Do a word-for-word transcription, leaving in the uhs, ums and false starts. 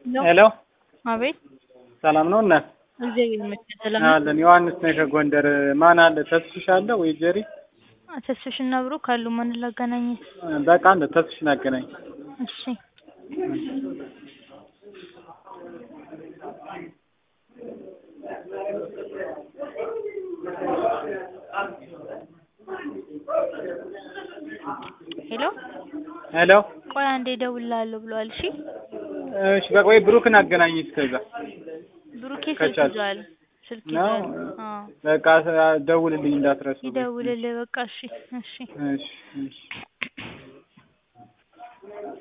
ነው ሄሎ አቤት ሰላም ነው እናት እዚህ ይመስል ሰላም አለን ዮሐንስ ነሽ ጎንደር ማን አለ ተስፍሽ አለ ወይ ጀሪ ተስፍሽና ብሩ ካሉ ማን ላገናኝ በቃ አለ ተስፍሽን አገናኝ እሺ ሄሎ ሄሎ ቆይ አንዴ ደውላለሁ ብሏል እሺ እሺ በቃ ወይ ብሩክን አገናኝ እስከዛ ብሩክ ስልክ ይዟል ስልክ ይዟል አዎ በቃ ደውልልኝ እንዳትረሱ ይደውልልህ በቃ እሺ እሺ እሺ እሺ